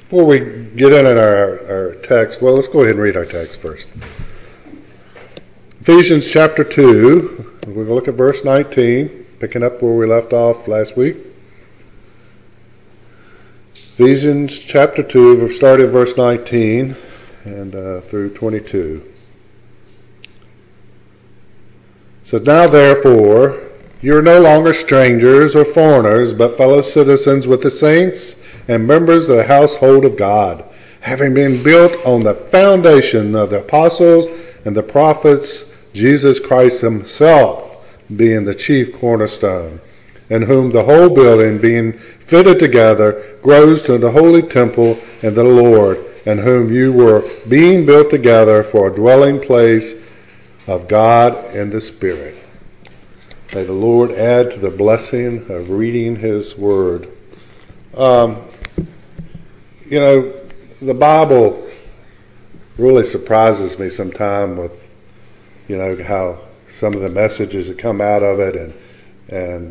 Before we get in our text, well, let's go ahead and read our text first. Ephesians chapter 2, we're going to look at verse 19, picking up where we left off last week. Ephesians chapter 2, we'll start in verse 19 and through 22. It says, "Now therefore, you are no longer strangers or foreigners, but fellow citizens with the saints and members of the household of God, having been built on the foundation of the apostles and the prophets, Jesus Christ himself being the chief cornerstone, in whom the whole building being fitted together grows to the holy temple in the Lord, in whom you were being built together for a dwelling place of God in the Spirit." May the Lord add to the blessing of reading his word. The Bible really surprises me sometimes with, how some of the messages that come out of it. And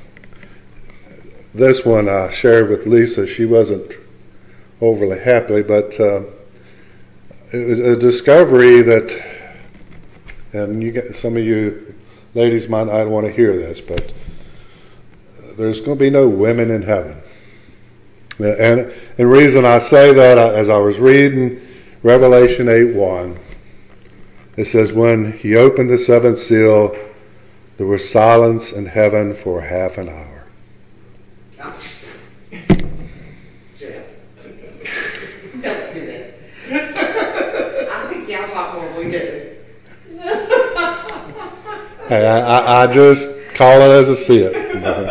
this one I shared with Lisa. She wasn't overly happy, but it was a discovery that, and some of you ladies might not want to hear this, but there's going to be no women in heaven. And the reason I say that, as I was reading Revelation 8:1, it says, "When he opened the seventh seal, there was silence in heaven for half an hour." Don't do that. I think y'all talk more than we do. Hey, I just call it as I see it.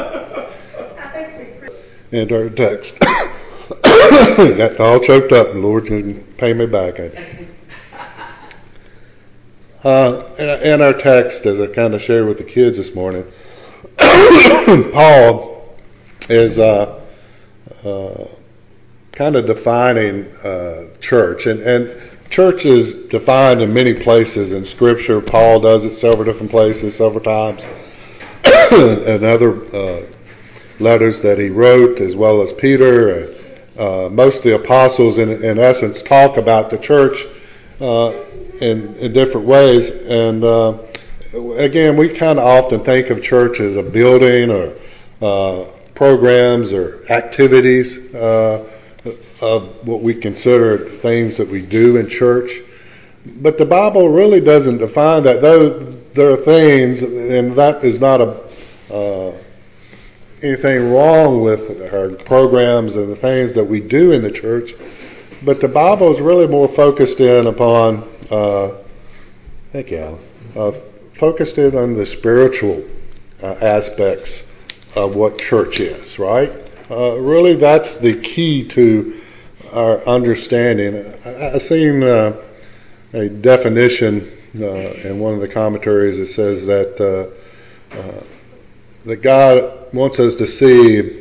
And our text. Got all choked up, and the Lord can pay me back. In our text, as I kind of shared with the kids this morning, Paul is kind of defining church. And church is defined in many places in Scripture. Paul does it several different places, several times. And other letters that he wrote, as well as Peter. Most of the apostles, in essence, talk about the church in different ways. And again, we kind of often think of church as a building or programs or activities of what we consider things that we do in church. But the Bible really doesn't define that. Though there are things, and that is not anything wrong with our programs and the things that we do in the church, but the Bible is really more focused in upon, focused in on the spiritual aspects of what church is, right? Really, that's the key to our understanding. I've seen a definition in one of the commentaries that says that God wants us to see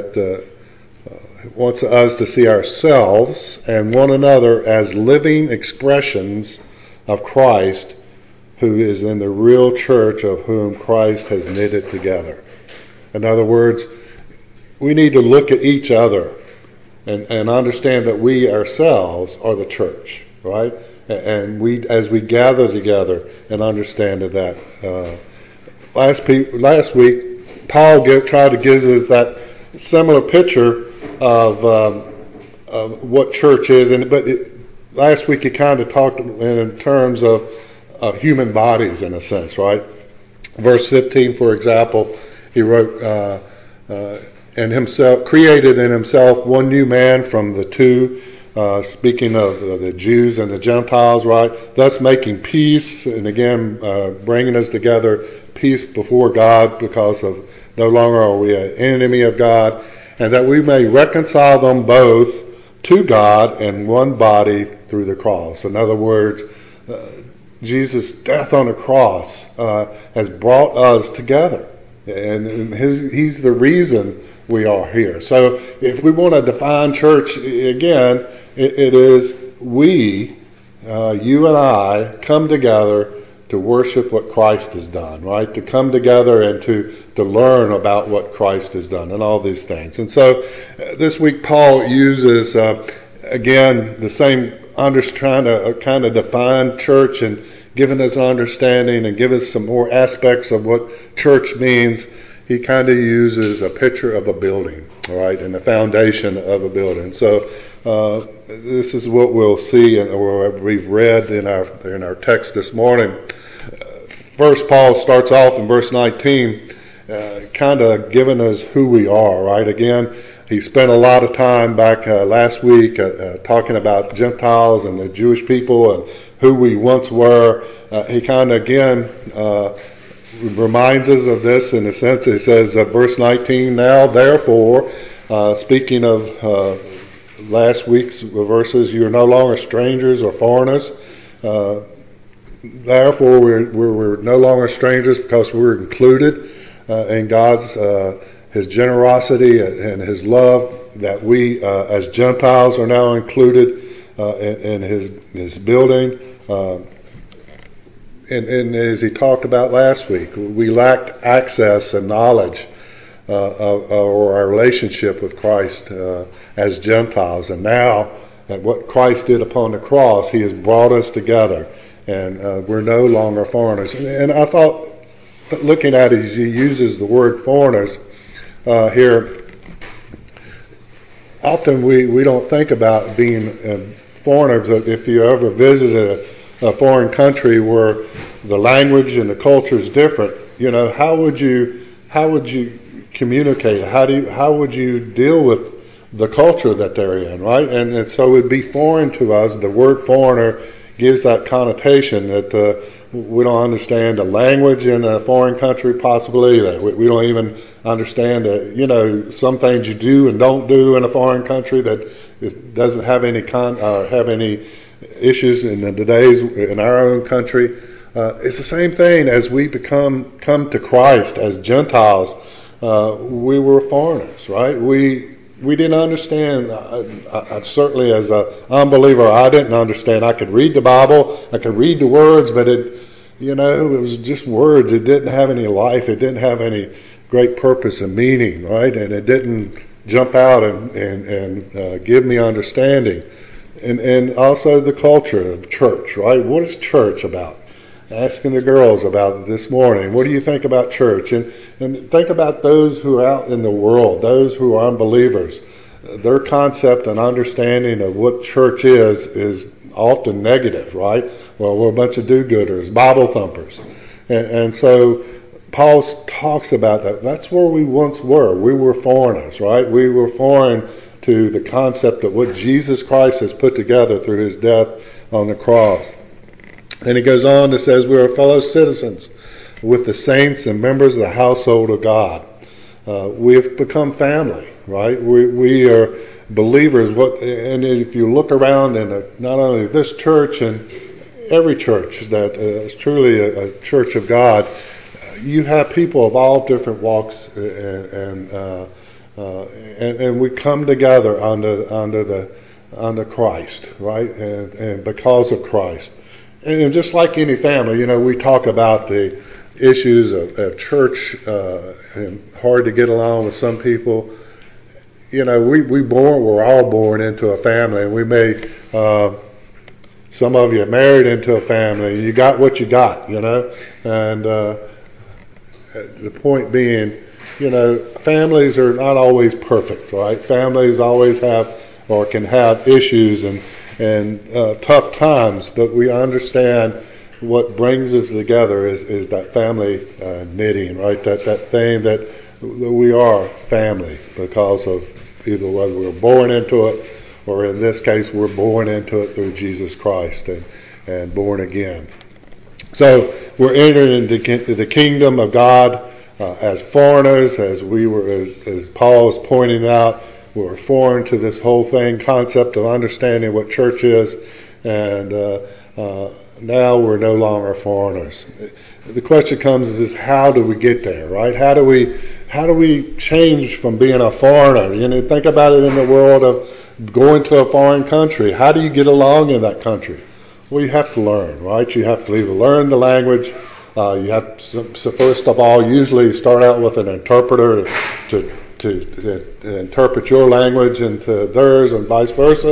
wants us to see ourselves and one another as living expressions of Christ, who is in the real church of whom Christ has knitted together. In other words, we need to look at each other and understand that we ourselves are the church, right? And we, as we gather together and understand that. Last week, Paul tried to give us that similar picture of what church is, but last week he kind of talked in terms of human bodies, in a sense, right? Verse 15, for example, he wrote, "And himself created in himself one new man from the two," speaking of the Jews and the Gentiles, right? Thus making peace, and again bringing us together, peace before God, because of no longer are we an enemy of God, and that we may reconcile them both to God in one body through the cross. In other words, Jesus' death on the cross has brought us together, and he's the reason we are here. So if we want to define church, again, it is we, you and I, come together to worship what Christ has done, right? To come together and to learn about what Christ has done and all these things. And so this week Paul uses again, the same trying to kind of define church and giving us an understanding and give us some more aspects of what church means. He kind of uses a picture of a building, all right, and the foundation of a building. So this is what we'll see and what we've read in our text this morning. First, Paul starts off in verse 19, kind of giving us who we are, right? Again, he spent a lot of time back last week talking about Gentiles and the Jewish people and who we once were. He kind of, again, reminds us of this in a sense. It says, verse 19, now therefore, speaking of last week's verses, you are no longer strangers or foreigners. Therefore, we're no longer strangers because we're included in God's His generosity and His love, that we as Gentiles are now included in His building. And as he talked about last week, we lacked access and knowledge of our relationship with Christ as Gentiles. And now, at what Christ did upon the cross, He has brought us together, and we're no longer foreigners. And I thought, looking at it, he uses the word foreigners here. Often we don't think about being foreigners. If you ever visited a foreign country where the language and the culture is different, how would you communicate? How would you deal with the culture that they're in, right? And so it'd be foreign to us. The word foreigner gives that connotation that we don't understand the language in a foreign country, possibly. We don't even understand some things you do and don't do in a foreign country that doesn't have any issues in our own country. It's the same thing as we come to Christ as Gentiles. We were foreigners, right? We didn't understand. I certainly, as an unbeliever, I didn't understand. I could read the Bible, I could read the words, but it was just words. It didn't have any life. It didn't have any great purpose and meaning, right? And it didn't jump out and give me understanding. And also the culture of church, right? What is church about? Asking the girls about it this morning. What do you think about church? And think about those who are out in the world, those who are unbelievers. Their concept and understanding of what church is often negative, right? Well, we're a bunch of do-gooders, Bible thumpers. And so Paul talks about that. That's where we once were. We were foreigners, right? We were foreign to the concept of what Jesus Christ has put together through His death on the cross. And he goes on and says, we are fellow citizens with the saints and members of the household of God. We have become family, right? We are believers. And if you look around in not only this church and every church that is truly a church of God, you have people of all different walks, and we come together under Christ, right? And because of Christ. And just like any family, we talk about the issues of church and hard to get along with some people. We're all born into a family, and we may, some of you are married into a family. You got what you got, and the point being, families are not always perfect, right? Families always have or can have issues and tough times, but we understand what brings us together is that family knitting, right? That thing that we are family because of either whether we're born into it or in this case we're born into it through Jesus Christ and born again. So we're entering into the kingdom of God as foreigners, as Paul is pointing out. We're foreign to this whole concept of understanding what church is, and now we're no longer foreigners. The question comes is how do we get there, right? How do we change from being a foreigner? Think about it in the world of going to a foreign country. How do you get along in that country? Well, you have to learn, right? You have to either learn the language. You have to, so first of all, usually start out with an interpreter to interpret your language into theirs and vice versa.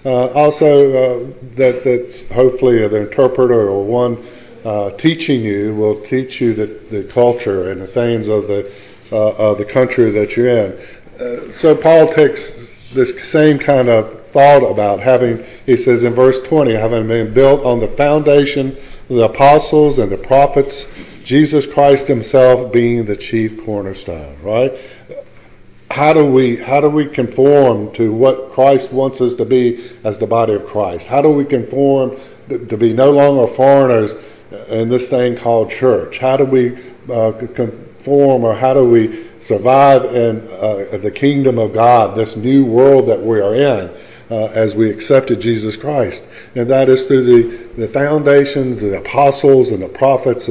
Also, that's hopefully the interpreter or one teaching you will teach you the culture and the things of the country that you're in. So Paul takes this same kind of thought about having, he says in verse 20, having been built on the foundation of the apostles and the prophets, Jesus Christ himself being the chief cornerstone, right? How do we conform to what Christ wants us to be as the body of Christ? How do we conform to be no longer foreigners in this thing called church? How do we conform, or how do we survive in the kingdom of God, this new world that we are in, as we accepted Jesus Christ? And that is through the foundations, the apostles and the prophets,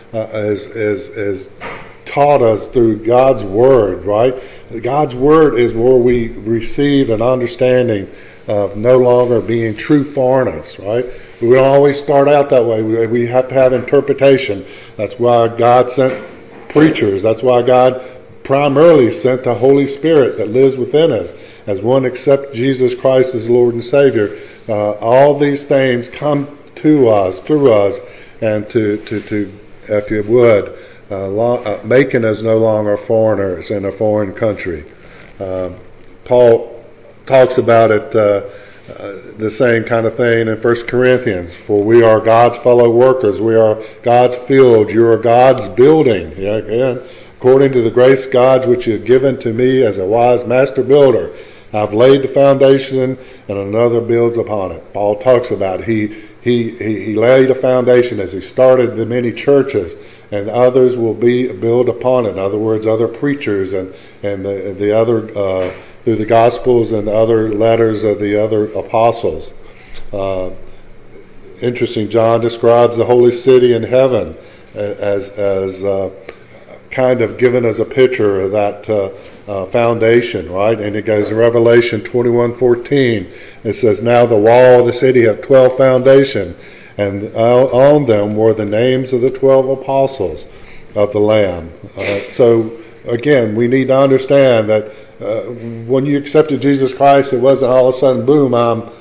as taught us through God's Word, right? God's Word is where we receive an understanding of no longer being true foreigners, right? We don't always start out that way. We have to have interpretation. That's why God sent preachers. That's why God primarily sent the Holy Spirit that lives within us. As one accepts Jesus Christ as Lord and Savior, all these things come to us, through us, and to if you would, making us no longer foreigners in a foreign country. Paul talks about it, the same kind of thing in 1 Corinthians. For we are God's fellow workers. We are God's field. You are God's building. Yeah, again, according to the grace of God which you have given to me as a wise master builder. I've laid the foundation and another builds upon it. Paul talks about he laid a foundation as he started the many churches, and others will be built upon it. In other words, other preachers and the other through the Gospels and other letters of the other apostles. Interesting, John describes the holy city in heaven as kind of giving us a picture of that foundation, right? And it goes in Revelation 21:14. It says, now the wall of the city had 12 foundations, and on them were the names of the 12 apostles of the Lamb. So again, we need to understand that when you accepted Jesus Christ, it wasn't all of a sudden, boom,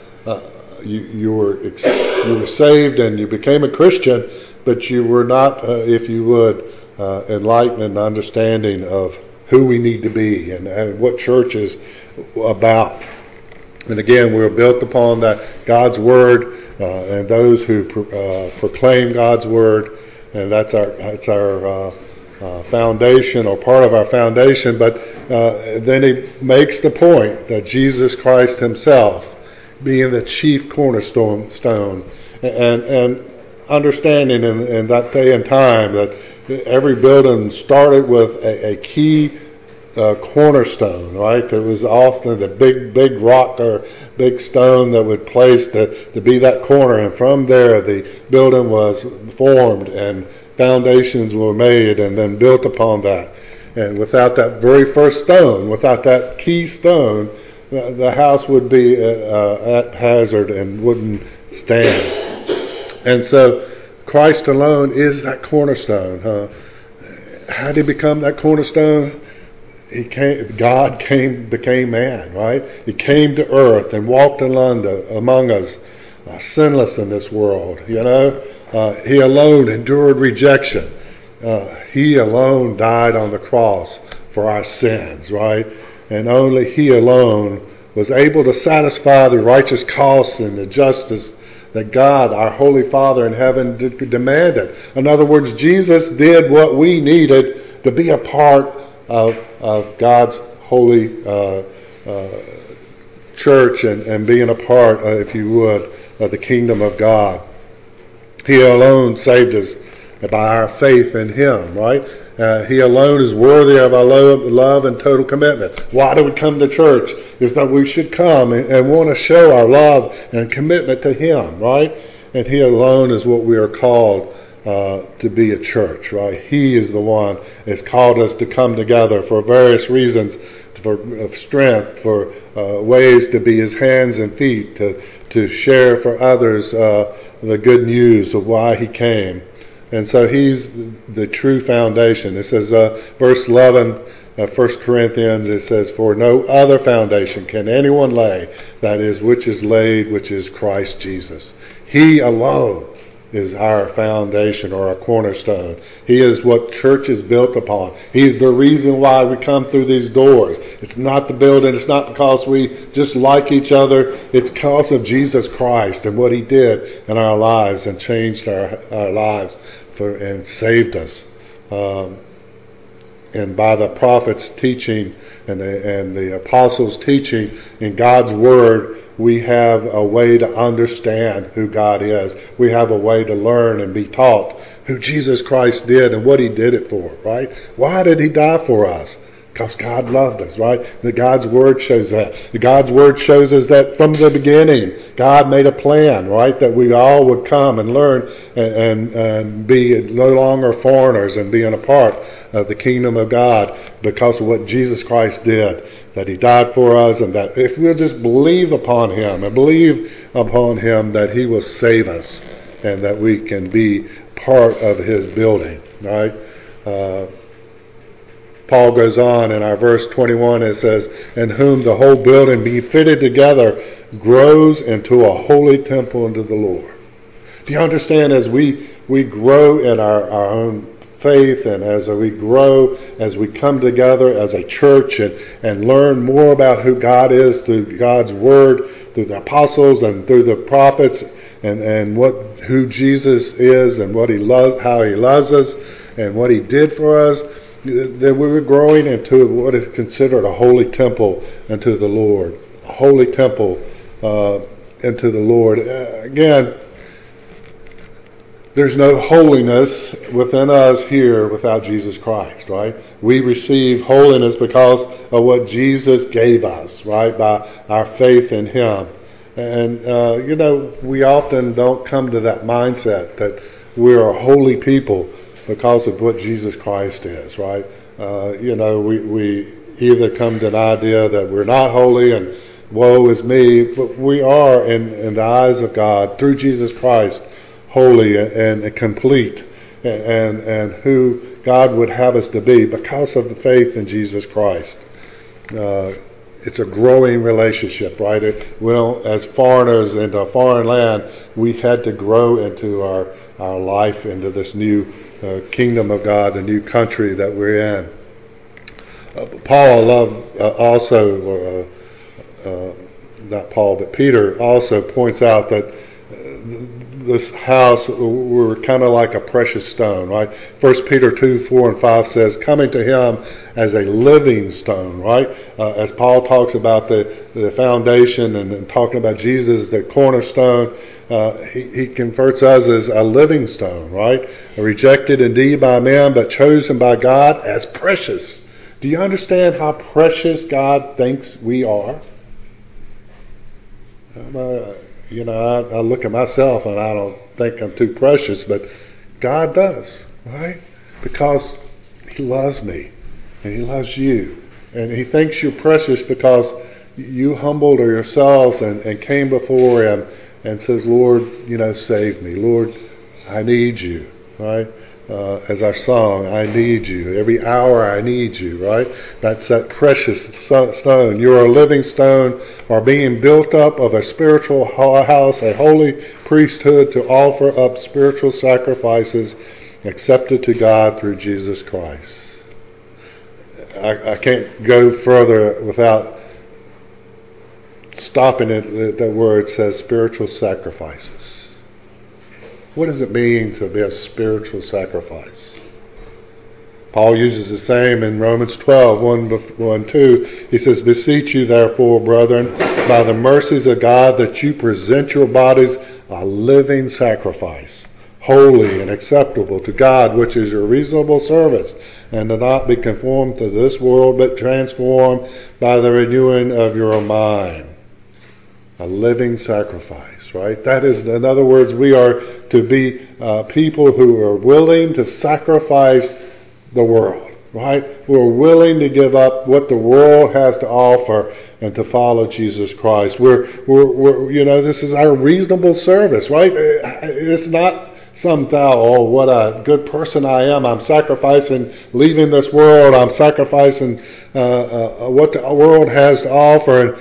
you were saved and you became a Christian, but you were not, if you would, enlightened and understanding of who we need to be and what church is about. And again, we're built upon that God's Word and those who proclaim God's Word, and that's our foundation, or part of our foundation. But then he makes the point that Jesus Christ himself being the chief cornerstone, and understanding in that day and time that every building started with a key cornerstone, right? There was often the big rock or big stone that would place to be that corner, and from there the building was formed and foundations were made and then built upon that. And without that very first stone, without that key stone, the house would be at hazard and wouldn't stand. And so Christ alone is that cornerstone. How did he become that cornerstone? God became man, right? He came to earth and walked among us, sinless in this world. You know, he alone endured rejection. He alone died on the cross for our sins, right? And only he alone was able to satisfy the righteous costs and the justice that God, our Holy Father in heaven, demanded. In other words, Jesus did what we needed to be a part of God's holy church and being a part, if you would, of the kingdom of God. He alone saved us by our faith in him, right? He alone is worthy of our love and total commitment. Why do we come to church? Is that we should come and want to show our love and commitment to him, right? And he alone is what we are called to be a church, right? He is the one that's called us to come together for various reasons, for strength, for ways to be his hands and feet, to share for others the good news of why he came. And so he's the true foundation. It says, verse 11, 1 Corinthians, it says, for no other foundation can anyone lay, that is, which is laid, which is Christ Jesus. He alone is our foundation or our cornerstone. He is what church is built upon. He is the reason why we come through these doors. It's not the building. It's not because we just like each other. It's because of Jesus Christ and what he did in our lives and changed our lives and saved us. And by the prophets' teaching and the apostles' teaching in God's word, we have a way to understand who God is. We have a way to learn and be taught who Jesus Christ did and what he did it for, right? Why did he die for us? Because God loved us, right? That God's word shows that. God's word shows us that from the beginning, God made a plan, right? That we all would come and learn and be no longer foreigners and being a part of the kingdom of God because of what Jesus Christ did. That he died for us, and that if we'll just believe upon him and believe upon him, that he will save us and that we can be part of his building, right? Paul goes on in our verse 21, it says, in whom the whole building being fitted together grows into a holy temple unto the Lord. Do you understand, as we grow in our own faith and as we grow, as we come together as a church and learn more about who God is through God's word, through the apostles and through the prophets, and who Jesus is and what he loves, how he loves us and what he did for us, that we were growing into what is considered a holy temple unto the Lord. A holy temple into the Lord. Again, there's no holiness within us here without Jesus Christ, right? We receive holiness because of what Jesus gave us, right? By our faith in him. And, we often don't come to that mindset that we're a holy people because of what Jesus Christ is, right? We either come to an idea that we're not holy and woe is me, but we are in the eyes of God through Jesus Christ holy and complete and who God would have us to be because of the faith in Jesus Christ. It's a growing relationship, right? As foreigners into a foreign land, we had to grow into our life into this new kingdom of God, the new country that we're in. Not Paul, but Peter also points out that this house, we're kind of like a precious stone, right? 1 Peter 2:4-5 says, coming to him as a living stone, right? As Paul talks about the foundation and talking about Jesus, the cornerstone, he converts us as a living stone, right? Rejected indeed by men, but chosen by God as precious. Do you understand how precious God thinks we are? I look at myself and I don't think I'm too precious, but God does, right? Because he loves me and he loves you. And he thinks you're precious because you humbled yourselves and came before him and says, Lord, save me. Lord, I need you, right? As our song, I need you. Every hour I need you, right? That's that precious stone. You're a living stone, or being built up of a spiritual house, a holy priesthood to offer up spiritual sacrifices accepted to God through Jesus Christ. I can't go further without stopping at the word says spiritual sacrifices. What does it mean to be a spiritual sacrifice? Paul uses the same in Romans 12:1-2. He says, beseech you therefore, brethren, by the mercies of God, that you present your bodies a living sacrifice, holy and acceptable to God, which is your reasonable service, and do not be conformed to this world, but transformed by the renewing of your mind. A living sacrifice, right? That is, in other words, we are to be people who are willing to sacrifice the world, right? Who are willing to give up what the world has to offer and to follow Jesus Christ. We're this is our reasonable service, right? It's not some thought, oh, what a good person I am. I'm sacrificing leaving this world. I'm sacrificing what the world has to offer,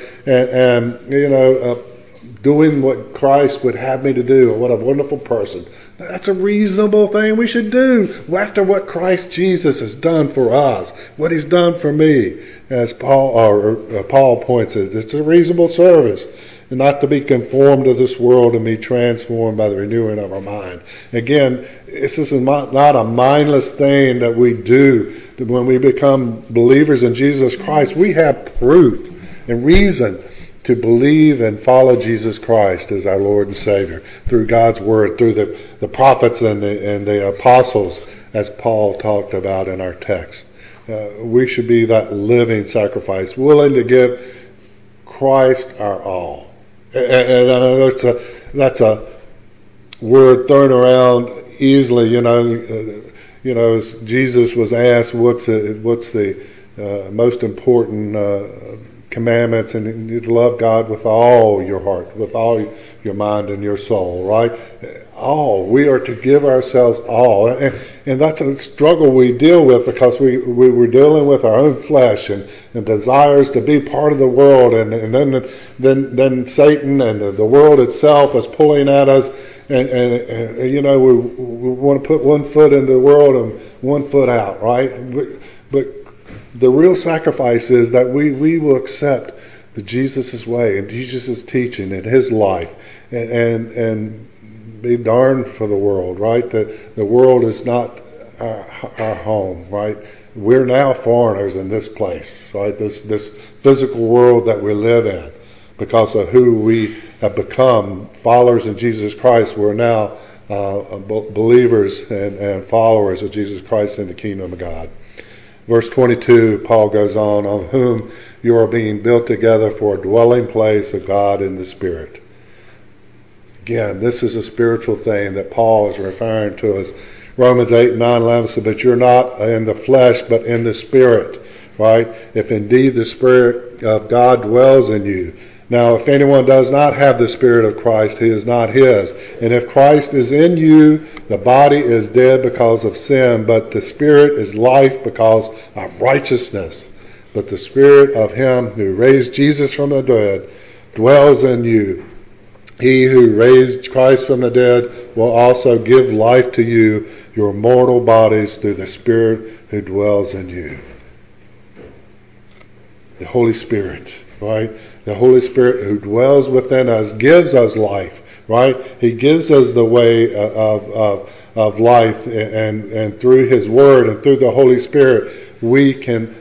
and doing what Christ would have me to do. What a wonderful person. That's a reasonable thing we should do after what Christ Jesus has done for us, what he's done for me. As Paul points out, it's a reasonable service, and not to be conformed to this world and be transformed by the renewing of our mind. Again, this is not a mindless thing that we do. When we become believers in Jesus Christ, we have proof and reason to believe and follow Jesus Christ as our Lord and Savior through God's Word, through the prophets and the apostles, as Paul talked about in our text. We should be that living sacrifice, willing to give Christ our all. And I know that's a word thrown around easily. As Jesus was asked, what's the most important commandments, and you love God with all your heart, with all your mind and your soul, right? All. We are to give ourselves all. And that's a struggle we deal with, because we're dealing with our own flesh and desires to be part of the world, and then Satan and the world itself is pulling at us, and we want to put one foot in the world and one foot out, right? But the real sacrifice is that we will accept Jesus' way and Jesus' teaching and his life, and be darned for the world, right? The world is not our home, right? We're now foreigners in this place, right? This physical world that we live in, because of who we have become, followers of Jesus Christ. We're now believers and followers of Jesus Christ in the kingdom of God. Verse 22, Paul goes on whom you are being built together for a dwelling place of God in the Spirit. Again, this is a spiritual thing that Paul is referring to as Romans 8, 9, 11 says, but you're not in the flesh, but in the Spirit, right? If indeed the Spirit of God dwells in you. Now, if anyone does not have the Spirit of Christ, he is not his. And if Christ is in you, the body is dead because of sin, but the Spirit is life because of righteousness. But the Spirit of him who raised Jesus from the dead dwells in you. He who raised Christ from the dead will also give life to you, your mortal bodies, through the Spirit who dwells in you. The Holy Spirit, right? The Holy Spirit who dwells within us gives us life, right? He gives us the way of life, and through His Word and through the Holy Spirit, we can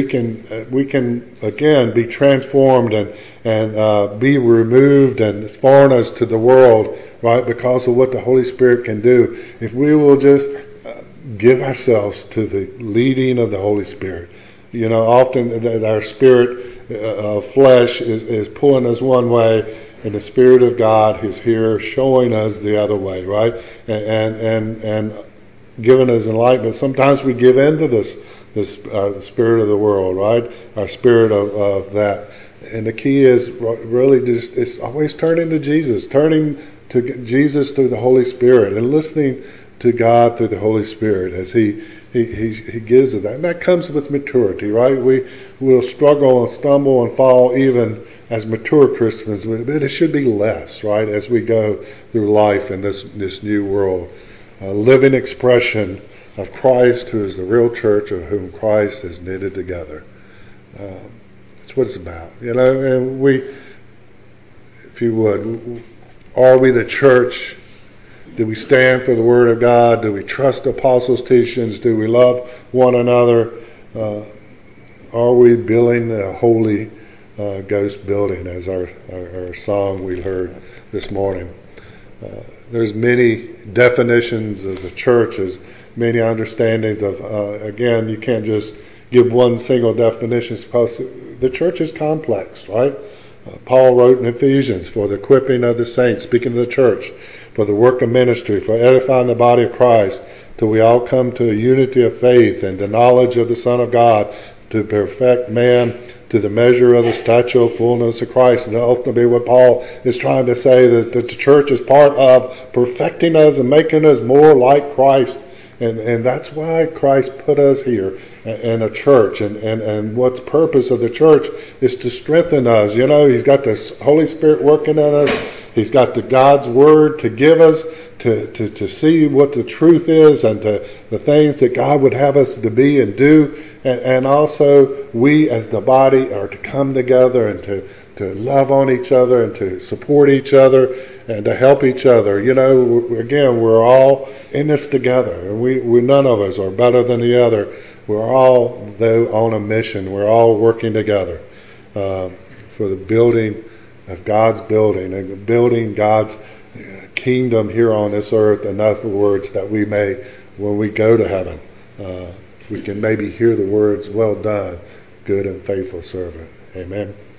again be transformed and be removed and foreigners to the world, right? Because of what the Holy Spirit can do. If we will just give ourselves to the leading of the Holy Spirit. Often our spirit of flesh is pulling us one way, and the Spirit of God is here showing us the other way, right? And giving us enlightenment. Sometimes we give in to the spirit of the world, right? Our spirit of that. And the key is really just, it's always turning to Jesus through the Holy Spirit, and listening to God through the Holy Spirit as He gives us that. And that comes with maturity, right? We will struggle and stumble and fall even as mature Christians, but it should be less, right? As we go through life in this new world. A living expression of Christ, who is the real church, of whom Christ has knitted together. That's what it's about. And we, if you would, are we the church? Do we stand for the Word of God? Do we trust the apostles' teachings? Do we love one another? Are we building a Holy Ghost building, as our song we heard this morning? There's many definitions of the church, as many understandings of, again, you can't just give one single definition, because the church is complex, right? Paul wrote in Ephesians, for the equipping of the saints, speaking of the church, for the work of ministry, for edifying the body of Christ, till we all come to a unity of faith and the knowledge of the Son of God, to perfect man, to the measure of the stature of fullness of Christ. And ultimately what Paul is trying to say, that the church is part of perfecting us and making us more like Christ. And that's why Christ put us here in a church. And what's the purpose of the church is to strengthen us. You know, He's got the Holy Spirit working in us. He's got the God's Word to give us, to see what the truth is, and to the things that God would have us to be and do. And also we as the body are to come together and to love on each other and to support each other and to help each other. You know, again, we're all in this together, and we none of us are better than the other. We're all, though, on a mission. We're all working together for the building of God's building and building God's kingdom here on this earth. And that's the words that we may, when we go to heaven, we can maybe hear the words, "Well done, good and faithful servant." Amen.